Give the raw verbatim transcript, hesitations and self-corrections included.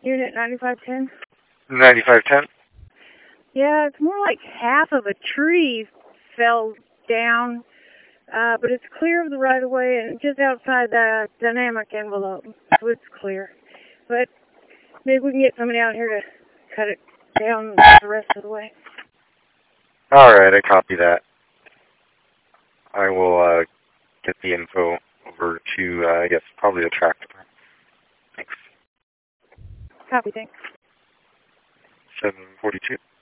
Unit ninety-five ten. ninety-five ten? Yeah, it's more like half of a tree fell down, uh, but it's clear of the right-of-way and just outside the dynamic envelope, so it's clear. But maybe we can get somebody out here to cut it down the rest of the way. All right, I copy that. I will uh, get the info over to, uh, I guess, probably the track department. Thanks. Copy, thanks. seven forty-two.